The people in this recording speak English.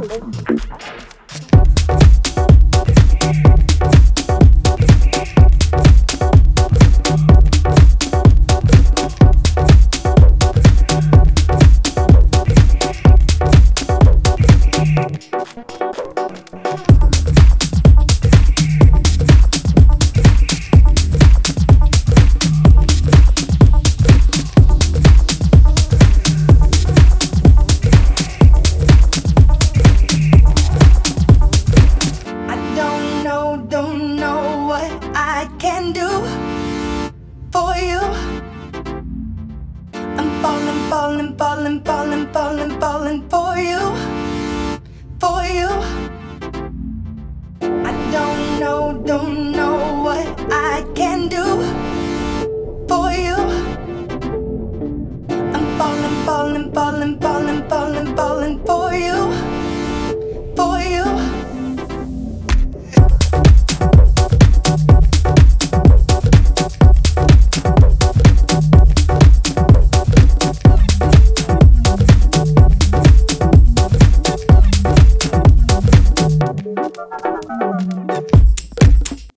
Don't know what I can do for you. I'm falling for you, for you. I don't know what I can do for you. I'm falling for you, for you.